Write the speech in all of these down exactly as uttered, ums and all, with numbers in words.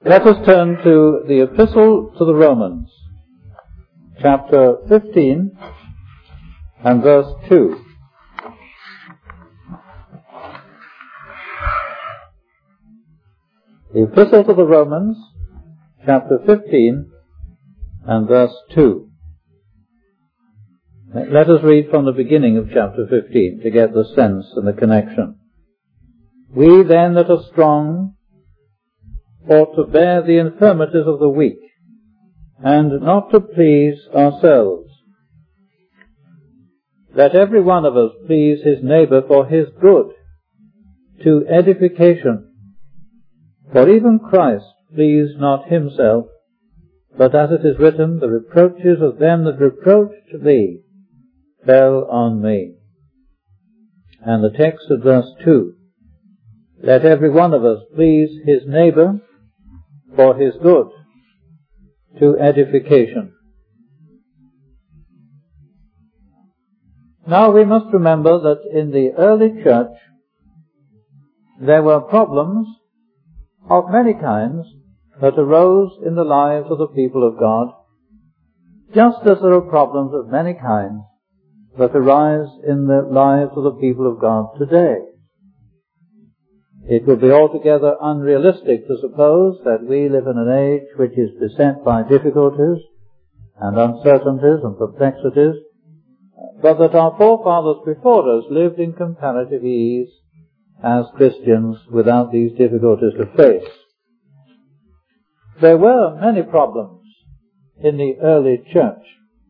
Let us turn to the Epistle to the Romans, chapter fifteen and verse two. The Epistle to the Romans, chapter fifteen and verse two. Let us read from the beginning of chapter fifteen to get the sense and the connection. We then that are strong ought to bear the infirmities of the weak, and not to please ourselves. Let every one of us please his neighbour for his good, to edification. For even Christ pleased not himself, but as it is written, the reproaches of them that reproached thee fell on me. And the text of verse two, let every one of us please his neighbour for his good, to edification. Now we must remember that in the early church there were problems of many kinds that arose in the lives of the people of God, just as there are problems of many kinds that arise in the lives of the people of God today. It would be altogether unrealistic to suppose that we live in an age which is beset by difficulties and uncertainties and perplexities, but that our forefathers before us lived in comparative ease as Christians without these difficulties to face. There were many problems in the early church,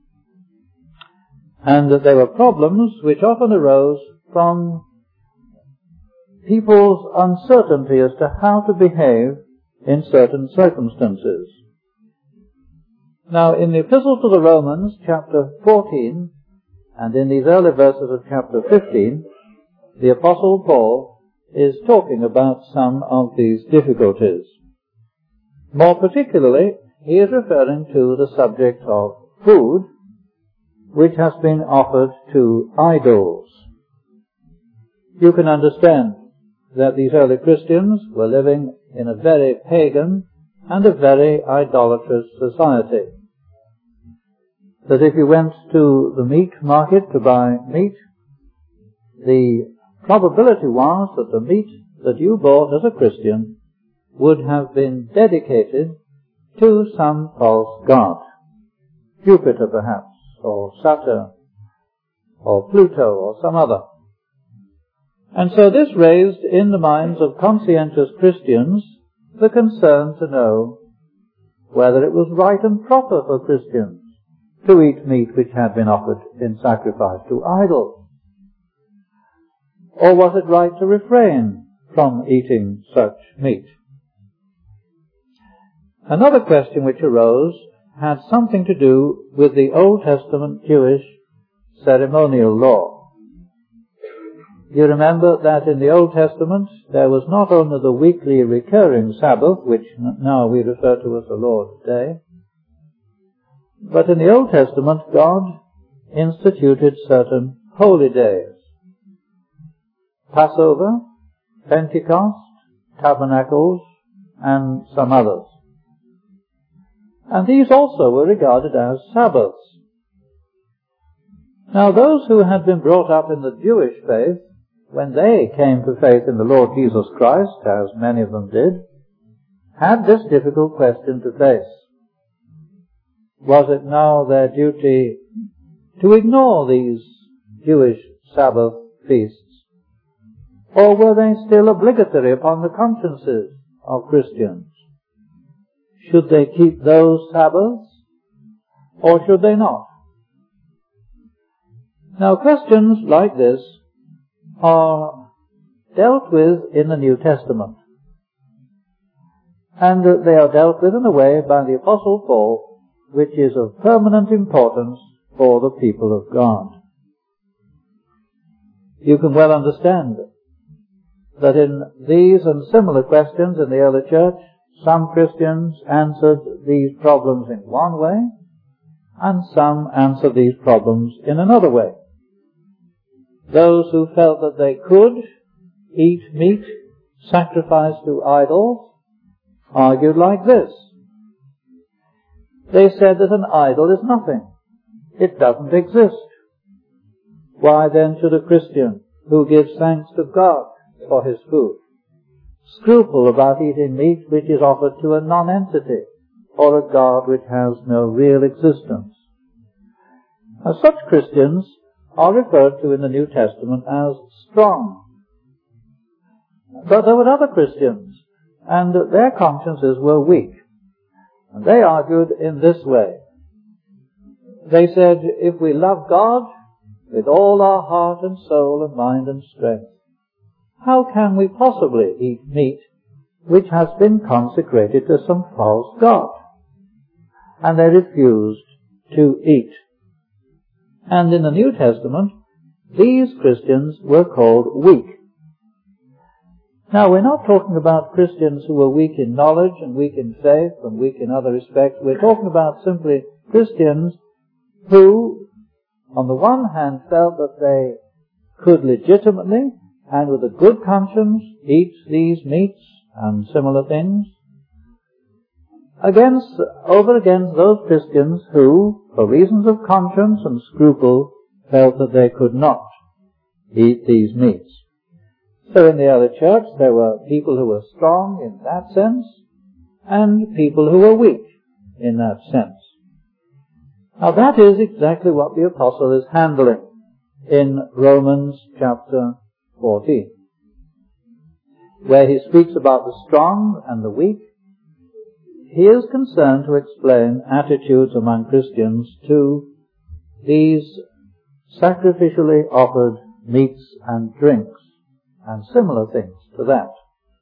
and that they were problems which often arose from people's uncertainty as to how to behave in certain circumstances. Now, in the Epistle to the Romans, chapter fourteen, and in these early verses of chapter fifteen, the Apostle Paul is talking about some of these difficulties. More particularly, he is referring to the subject of food, which has been offered to idols. You can understand that these early Christians were living in a very pagan and a very idolatrous society. That if you went to the meat market to buy meat, the probability was that the meat that you bought as a Christian would have been dedicated to some false god. Jupiter perhaps, or Saturn, or Pluto, or some other. And so this raised in the minds of conscientious Christians the concern to know whether it was right and proper for Christians to eat meat which had been offered in sacrifice to idols. Or was it right to refrain from eating such meat? Another question which arose had something to do with the Old Testament Jewish ceremonial law. You remember that in the Old Testament there was not only the weekly recurring Sabbath, which now we refer to as the Lord's Day, but in the Old Testament God instituted certain holy days. Passover, Pentecost, Tabernacles, and some others. And these also were regarded as Sabbaths. Now those who had been brought up in the Jewish faith, when they came to faith in the Lord Jesus Christ, as many of them did, had this difficult question to face. Was it now their duty to ignore these Jewish Sabbath feasts? Or were they still obligatory upon the consciences of Christians? Should they keep those Sabbaths, or should they not? Now questions like this are dealt with in the New Testament. And they are dealt with in a way by the Apostle Paul, which is of permanent importance for the people of God. You can well understand that in these and similar questions in the early church, some Christians answered these problems in one way, and some answered these problems in another way. Those who felt that they could eat meat sacrificed to idols argued like this. They said that an idol is nothing. It doesn't exist. Why then should a Christian who gives thanks to God for his food scruple about eating meat which is offered to a non-entity or a God which has no real existence? Now, such Christians are referred to in the New Testament as strong. But there were other Christians, and their consciences were weak. And they argued in this way. They said, if we love God with all our heart and soul and mind and strength, how can we possibly eat meat which has been consecrated to some false god? And they refused to eat. And in the New Testament, these Christians were called weak. Now, we're not talking about Christians who were weak in knowledge and weak in faith and weak in other respects. We're talking about simply Christians who, on the one hand, felt that they could legitimately and with a good conscience eat these meats and similar things, against, over against those Christians who, for reasons of conscience and scruple, felt that they could not eat these meats. So in the early church there were people who were strong in that sense and people who were weak in that sense. Now that is exactly what the apostle is handling in Romans chapter fourteen, where he speaks about the strong and the weak. He is concerned to explain attitudes among Christians to these sacrificially offered meats and drinks and similar things to that.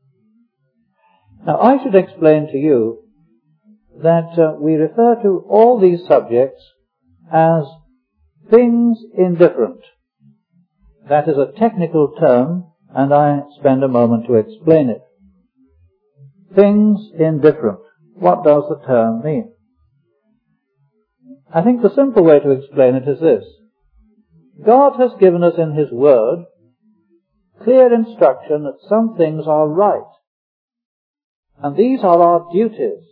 Now I should explain to you that uh, we refer to all these subjects as things indifferent. That is a technical term, and I spend a moment to explain it. Things indifferent. What does the term mean? I think the simple way to explain it is this. God has given us in His Word clear instruction that some things are right, and these are our duties.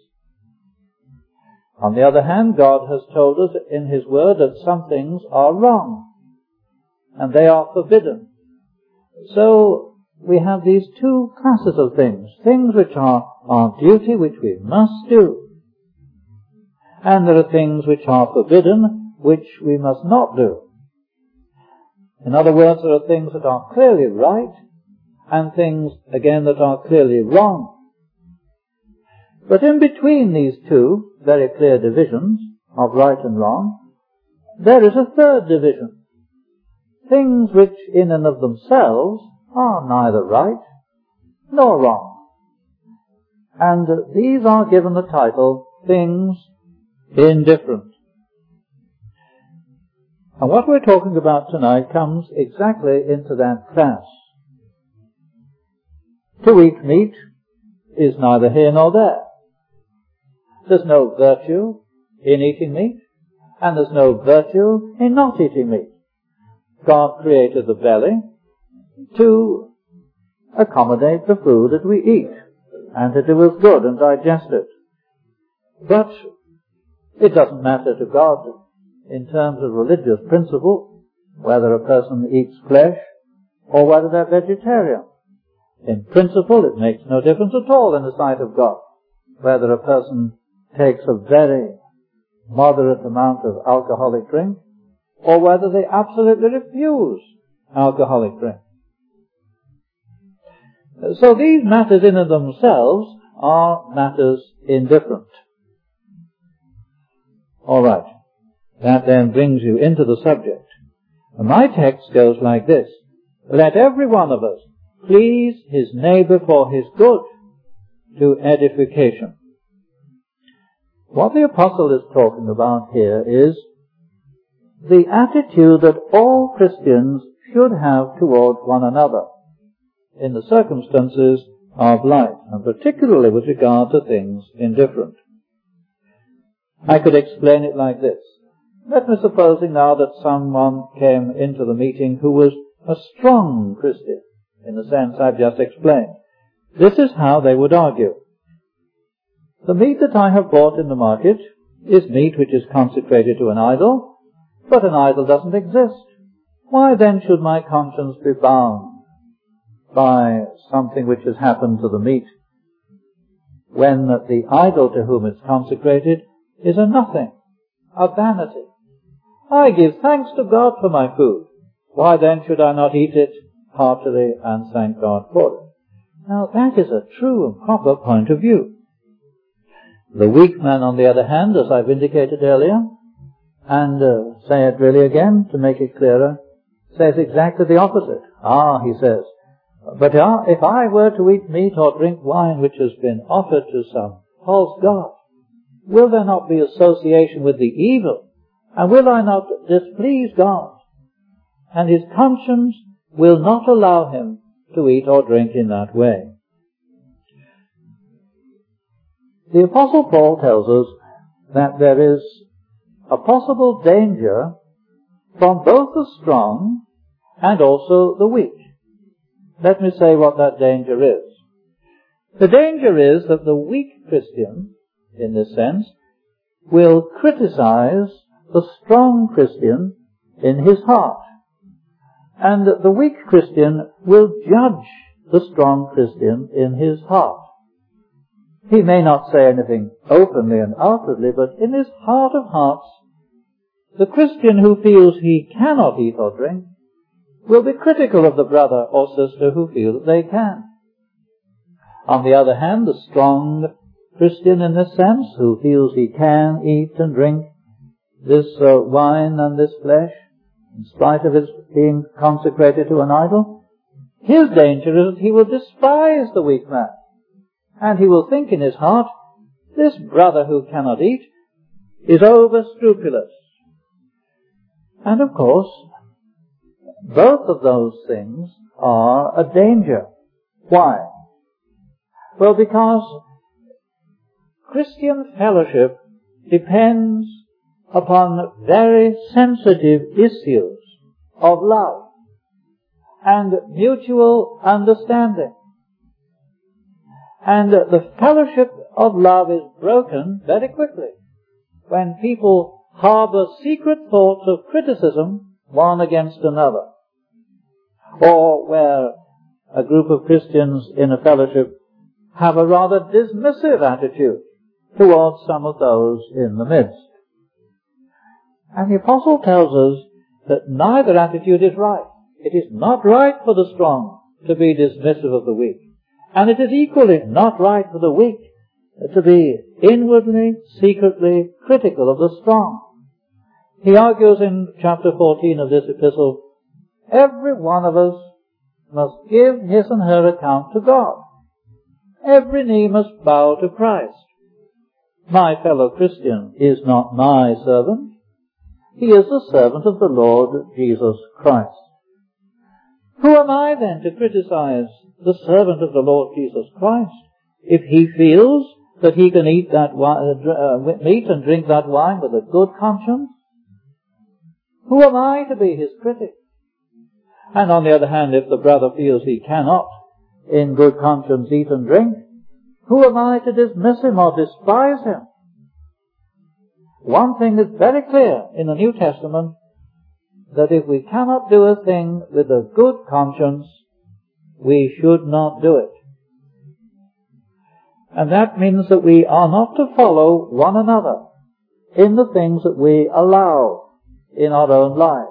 On the other hand, God has told us in His Word that some things are wrong, and they are forbidden. So we have these two classes of things, things which are our duty, which we must do, and there are things which are forbidden, which we must not do. In other words, there are things that are clearly right, and things, again, that are clearly wrong. But in between these two very clear divisions of right and wrong, there is a third division. Things which in and of themselves are neither right nor wrong. And these are given the title, things indifferent. And what we're talking about tonight comes exactly into that class. To eat meat is neither here nor there. There's no virtue in eating meat, and there's no virtue in not eating meat. God created the belly to accommodate the food that we eat, and to do us good and digest it. But it doesn't matter to God in terms of religious principle whether a person eats flesh or whether they're vegetarian. In principle, it makes no difference at all in the sight of God whether a person takes a very moderate amount of alcoholic drink or whether they absolutely refuse alcoholic drink. So these matters in and themselves are matters indifferent. All right. That then brings you into the subject. And my text goes like this. Let every one of us please his neighbor for his good, to edification. What the apostle is talking about here is the attitude that all Christians should have towards one another in the circumstances of life, and particularly with regard to things indifferent. I could explain it like this. Let me supposing now that someone came into the meeting who was a strong Christian, in the sense I've just explained. This is how they would argue. The meat that I have bought in the market is meat which is consecrated to an idol, but an idol doesn't exist. Why then should my conscience be bound by something which has happened to the meat, when the idol to whom it's consecrated is a nothing, a vanity? I give thanks to God for my food. Why then should I not eat it heartily and thank God for it? Now that is a true and proper point of view. The weak man, on the other hand, as I've indicated earlier, and uh, say it really again to make it clearer, says exactly the opposite. Ah, he says, but uh, if I were to eat meat or drink wine which has been offered to some false god, will there not be association with the evil? And will I not displease God? And his conscience will not allow him to eat or drink in that way. The Apostle Paul tells us that there is a possible danger from both the strong and also the weak. Let me say what that danger is. The danger is that the weak Christian, in this sense, will criticize the strong Christian in his heart. And the weak Christian will judge the strong Christian in his heart. He may not say anything openly and outwardly, but in his heart of hearts, the Christian who feels he cannot eat or drink will be critical of the brother or sister who feel that they can. On the other hand, the strong Christian in this sense, who feels he can eat and drink this uh, wine and this flesh, in spite of his being consecrated to an idol, his danger is that he will despise the weak man. And he will think in his heart, this brother who cannot eat is over scrupulous. And of course, both of those things are a danger. Why? Well, because Christian fellowship depends upon very sensitive issues of love and mutual understanding. And the fellowship of love is broken very quickly when people harbor secret thoughts of criticism one against another, or where a group of Christians in a fellowship have a rather dismissive attitude towards some of those in the midst. And the Apostle tells us that neither attitude is right. It is not right for the strong to be dismissive of the weak. And it is equally not right for the weak to be inwardly, secretly critical of the strong. He argues in chapter fourteen of this epistle, every one of us must give his and her account to God. Every knee must bow to Christ. My fellow Christian is not my servant. He is the servant of the Lord Jesus Christ. Who am I then to criticize the servant of the Lord Jesus Christ if he feels that he can eat that wine, uh, meat and drink that wine with a good conscience? Who am I to be his critic? And on the other hand, if the brother feels he cannot in good conscience eat and drink, who am I to dismiss him or despise him? One thing is very clear in the New Testament, that if we cannot do a thing with a good conscience, we should not do it. And that means that we are not to follow one another in the things that we allow in our own lives.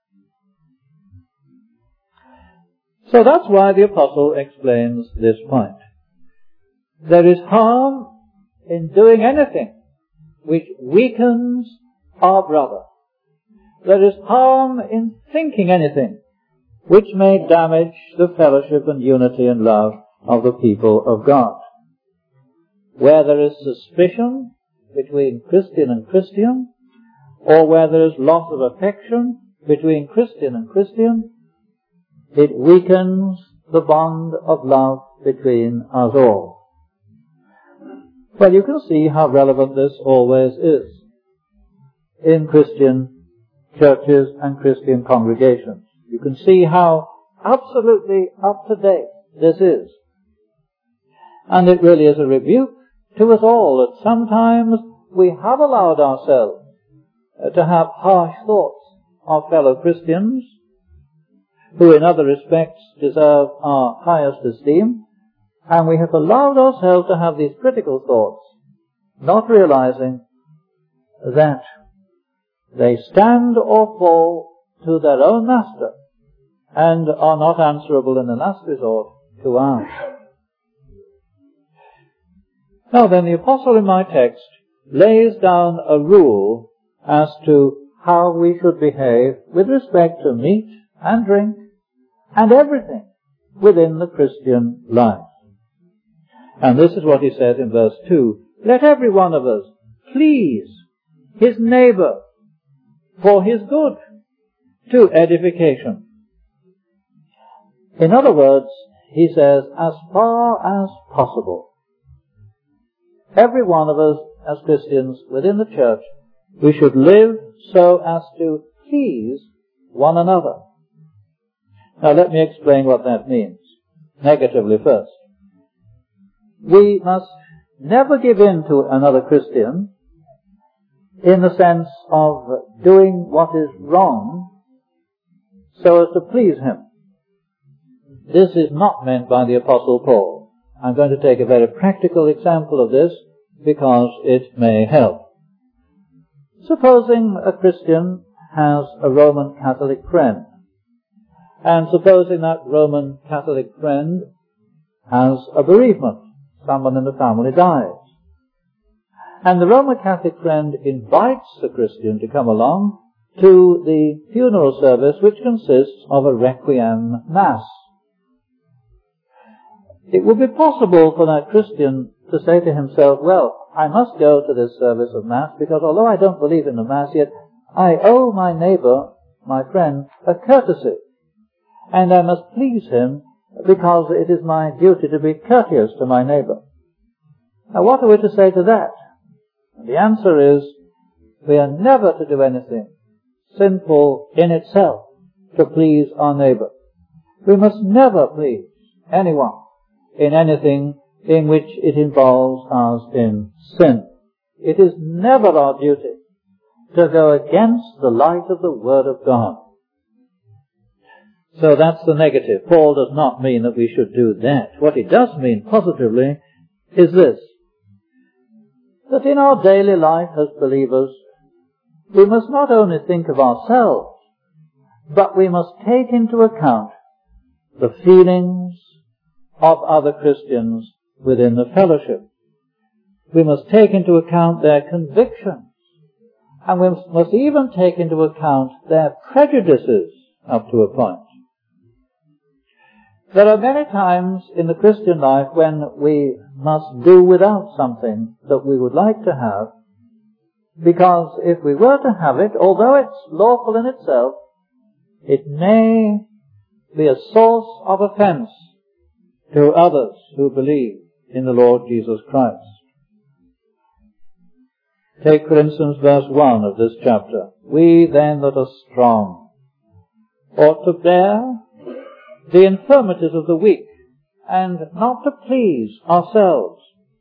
So that's why the Apostle explains this point. There is harm in doing anything which weakens our brother. There is harm in thinking anything which may damage the fellowship and unity and love of the people of God. Where there is suspicion between Christian and Christian, or where there is loss of affection between Christian and Christian, it weakens the bond of love between us all. Well, you can see how relevant this always is in Christian churches and Christian congregations. You can see how absolutely up to date this is. And it really is a rebuke to us all that sometimes we have allowed ourselves to have harsh thoughts of fellow Christians who in other respects deserve our highest esteem, and we have allowed ourselves to have these critical thoughts, not realizing that they stand or fall to their own master and are not answerable in the last resort to ours. Now then, the apostle in my text lays down a rule as to how we should behave with respect to meat and drink and everything within the Christian life. And this is what he says in verse two. Let every one of us please his neighbor for his good, to edification. In other words, he says, as far as possible, every one of us as Christians within the church, we should live so as to please one another. Now let me explain what that means, negatively first. We must never give in to another Christian in the sense of doing what is wrong so as to please him. This is not meant by the Apostle Paul. I'm going to take a very practical example of this because it may help. Supposing a Christian has a Roman Catholic friend, and supposing that Roman Catholic friend has a bereavement, someone in the family dies, and the Roman Catholic friend invites the Christian to come along to the funeral service, which consists of a requiem mass. It would be possible for that Christian to say to himself, well, I must go to this service of mass because although I don't believe in the mass yet, I owe my neighbor, my friend, a courtesy, and I must please him because it is my duty to be courteous to my neighbor. Now what are we to say to that? The answer is, we are never to do anything sinful in itself to please our neighbor. We must never please anyone in anything in which it involves us in sin. It is never our duty to go against the light of the Word of God. So that's the negative. Paul does not mean that we should do that. What he does mean positively is this, that in our daily life as believers, we must not only think of ourselves, but we must take into account the feelings of other Christians within the fellowship. We must take into account their convictions, and we must even take into account their prejudices up to a point. There are many times in the Christian life when we must do without something that we would like to have, because if we were to have it, although it's lawful in itself, it may be a source of offense to others who believe in the Lord Jesus Christ. Take, for instance, verse one of this chapter. We then that are strong ought to bear the infirmities of the weak, and not to please ourselves.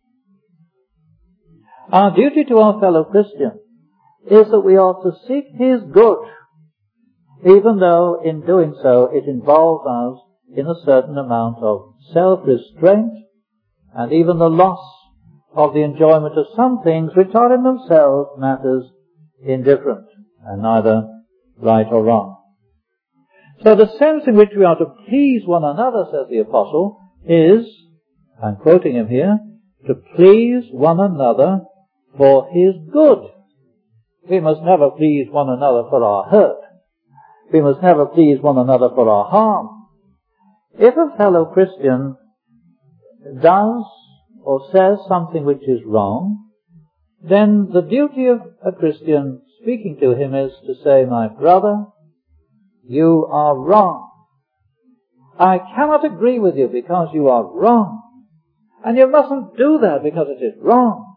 Our duty to our fellow Christian is that we ought to seek his good, even though in doing so it involves us in a certain amount of self-restraint and even the loss of the enjoyment of some things which are in themselves matters indifferent and neither right or wrong. So the sense in which we are to please one another, says the Apostle, is, I'm quoting him here, to please one another for his good. We must never please one another for our hurt. We must never please one another for our harm. If a fellow Christian does or says something which is wrong, then the duty of a Christian speaking to him is to say, my brother, you are wrong. I cannot agree with you because you are wrong. And you mustn't do that because it is wrong.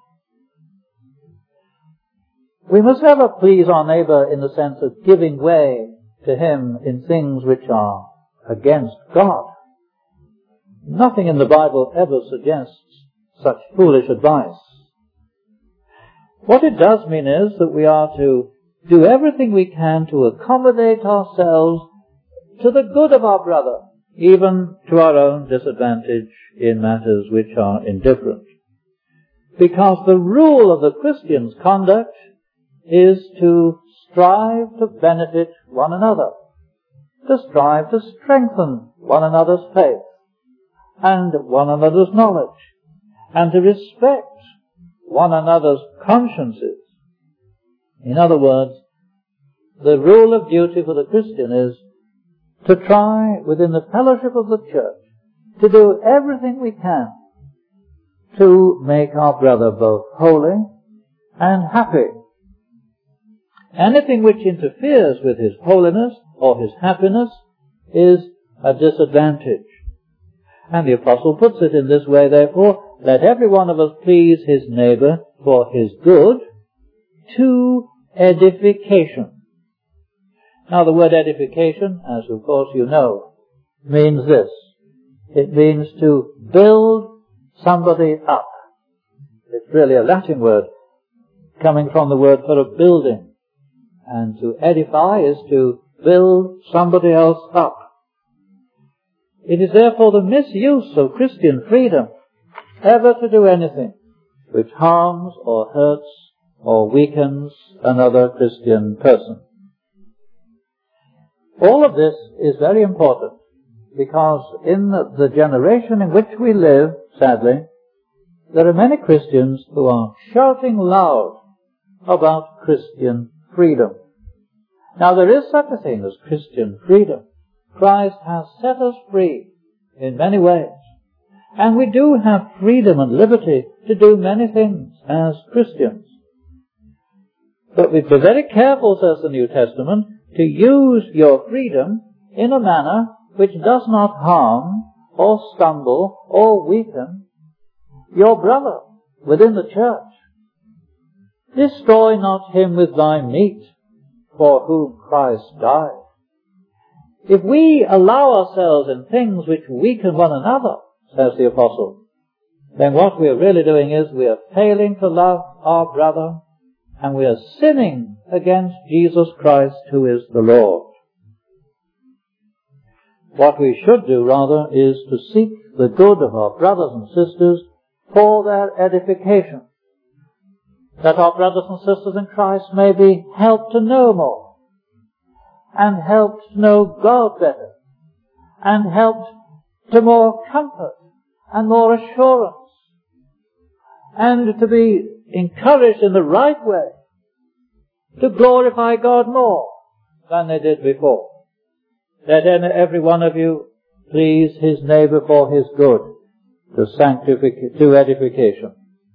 We must never please our neighbor in the sense of giving way to him in things which are against God. Nothing in the Bible ever suggests such foolish advice. What it does mean is that we are to do everything we can to accommodate ourselves to the good of our brother, even to our own disadvantage in matters which are indifferent. Because the rule of the Christian's conduct is to strive to benefit one another, to strive to strengthen one another's faith and one another's knowledge, and to respect one another's consciences. In other words, the rule of duty for the Christian is to try, within the fellowship of the church, to do everything we can to make our brother both holy and happy. Anything which interferes with his holiness or his happiness is a disadvantage. And the Apostle puts it in this way, therefore, let every one of us please his neighbour for his good, to edification. Now the word edification, as of course you know, means this. It means to build somebody up. It's really a Latin word coming from the word for a building. And to edify is to build somebody else up. It is therefore the misuse of Christian freedom ever to do anything which harms or hurts or weakens another Christian person. All of this is very important because in the generation in which we live, sadly, there are many Christians who are shouting loud about Christian freedom. Now there is such a thing as Christian freedom. Christ has set us free in many ways. And we do have freedom and liberty to do many things as Christians. But we be very careful, says the New Testament, to use your freedom in a manner which does not harm or stumble or weaken your brother within the church. Destroy not him with thy meat, for whom Christ died. If we allow ourselves in things which weaken one another, says the Apostle, then what we are really doing is we are failing to love our brother, and we are sinning against Jesus Christ, who is the Lord. What we should do, rather, is to seek the good of our brothers and sisters for their edification, that our brothers and sisters in Christ may be helped to know more, and helped to know God better, and helped to more comfort and more assurance, and to be encouraged in the right way to glorify God more than they did before. Let every one of you please his neighbour for his good, to sanctification, to edification.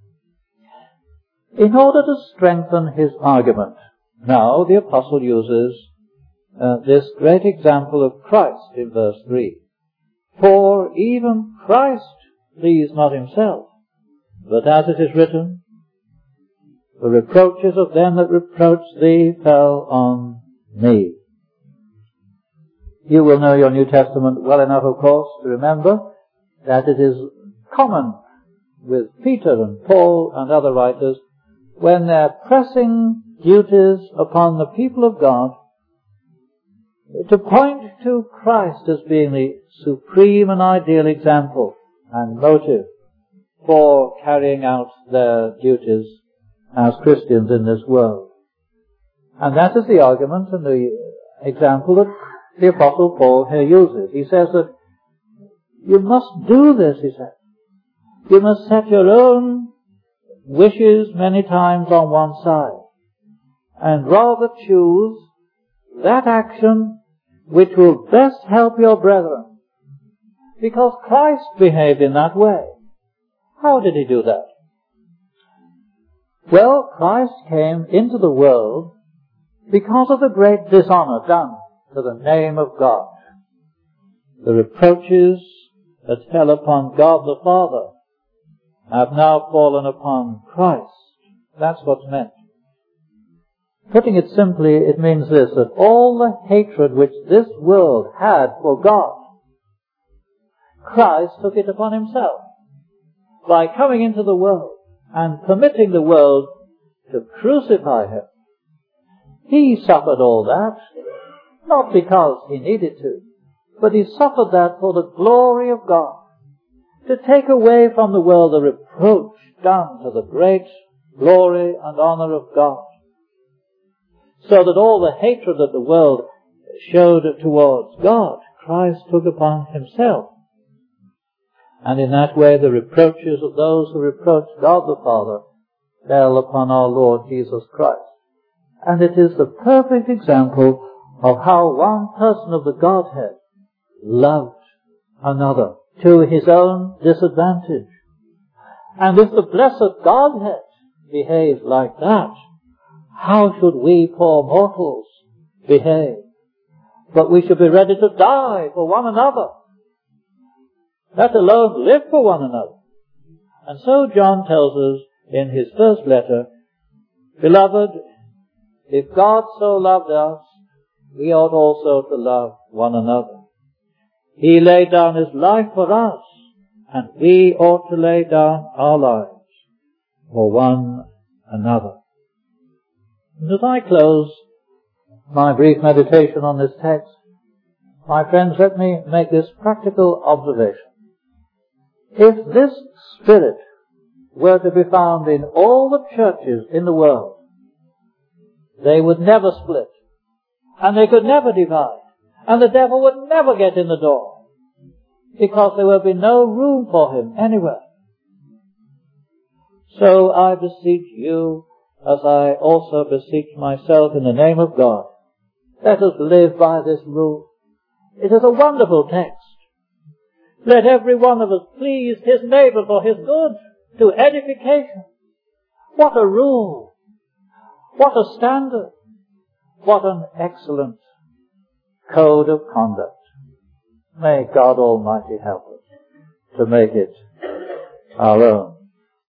In order to strengthen his argument, now the Apostle uses uh, this great example of Christ in verse three. For even Christ pleased not himself, but as it is written, the reproaches of them that reproached thee fell on me. You will know your New Testament well enough, of course, to remember that it is common with Peter and Paul and other writers, when they're pressing duties upon the people of God, to point to Christ as being the supreme and ideal example and motive for carrying out their duties as Christians in this world. And that is the argument and the example that the Apostle Paul here uses. He says that you must do this, he says. You must set your own wishes many times on one side, and rather choose that action which will best help your brethren, because Christ behaved in that way. How did he do that? Well, Christ came into the world because of the great dishonor done to the name of God. The reproaches that fell upon God the Father have now fallen upon Christ. That's what's meant. Putting it simply, it means this, that all the hatred which this world had for God, Christ took it upon himself. by coming into the world and permitting the world to crucify him. He suffered all that, not because he needed to, but he suffered that for the glory of God, to take away from the world the reproach done to the great glory and honor of God, so that all the hatred that the world showed towards God, Christ took upon himself. And in that way the reproaches of those who reproached God the Father fell upon our Lord Jesus Christ. And it is the perfect example of how one person of the Godhead loved another to his own disadvantage. And if the blessed Godhead behaved like that, how should we poor mortals behave? But we should be ready to die for one another, let alone live for one another. And so John tells us in his first letter, beloved, if God so loved us, we ought also to love one another. He laid down his life for us, and we ought to lay down our lives for one another. And as I close my brief meditation on this text, my friends, let me make this practical observation. If this spirit were to be found in all the churches in the world, they would never split, and they could never divide, and the devil would never get in the door, because there would be no room for him anywhere. So I beseech you, as I also beseech myself in the name of God, let us live by this rule. It is a wonderful text. Let every one of us please his neighbour for his good, to edification. What a rule! What a standard! What an excellent code of conduct. May God Almighty help us to make it our own.